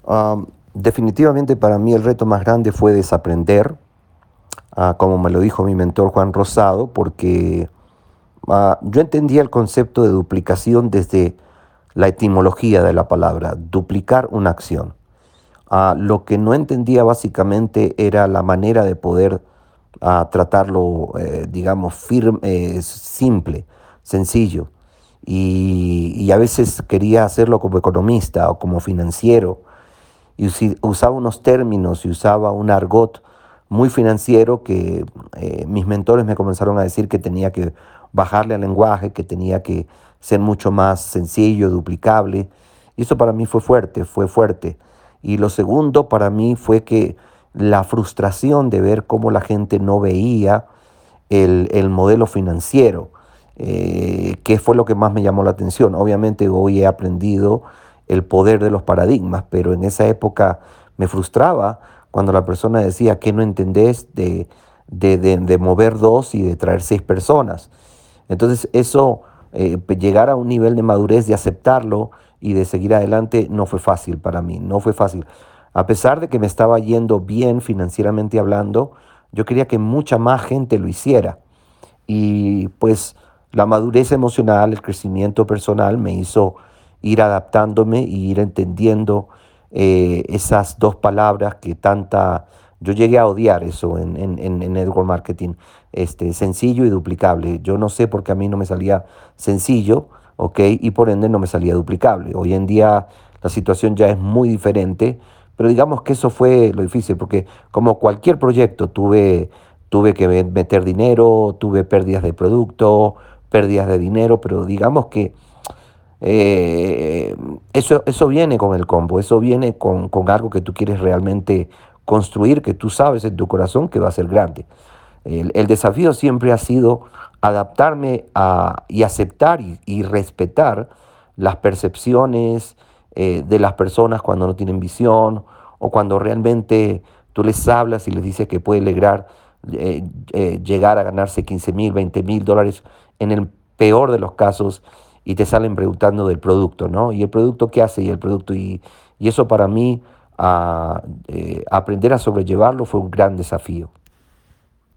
Definitivamente para mí el reto más grande fue desaprender, como me lo dijo mi mentor Juan Rosado, porque yo entendía el concepto de duplicación desde la etimología de la palabra, duplicar una acción. Lo que no entendía básicamente era la manera de poder tratarlo, digamos, simple, sencillo. Y a veces quería hacerlo como economista o como financiero y usaba unos términos y usaba un argot muy financiero que mis mentores me comenzaron a decir que tenía que bajarle al lenguaje, que tenía que ser mucho más sencillo, duplicable. Y eso para mí fue fuerte, fue fuerte. Y lo segundo para mí fue que la frustración de ver cómo la gente no veía el modelo financiero, que fue lo que más me llamó la atención. Obviamente hoy he aprendido el poder de los paradigmas, pero en esa época me frustraba cuando la persona decía que no entendés de mover dos y de traer seis personas. Entonces eso, llegar a un nivel de madurez, de aceptarlo y de seguir adelante, no fue fácil para mí, no fue fácil. A pesar de que me estaba yendo bien financieramente hablando, yo quería que mucha más gente lo hiciera. Y pues la madurez emocional, el crecimiento personal me hizo ir adaptándome y ir entendiendo esas dos palabras que tanta... Yo llegué a odiar eso en network marketing, sencillo y duplicable. Yo no sé por qué a mí no me salía sencillo, ¿ok? Y por ende no me salía duplicable. Hoy en día la situación ya es muy diferente, pero digamos que eso fue lo difícil, porque como cualquier proyecto tuve que meter dinero, tuve pérdidas de producto, pérdidas de dinero, pero digamos que eso viene con el combo, eso viene con algo que tú quieres realmente construir, que tú sabes en tu corazón que va a ser grande. El desafío siempre ha sido adaptarme y aceptar y respetar las percepciones de las personas cuando no tienen visión o cuando realmente tú les hablas y les dices que puede llegar a ganarse 15,000, 20,000 dólares en el peor de los casos y te salen preguntando del producto, ¿no? ¿Y el producto qué hace? Y el producto, y eso para mí, aprender a sobrellevarlo fue un gran desafío.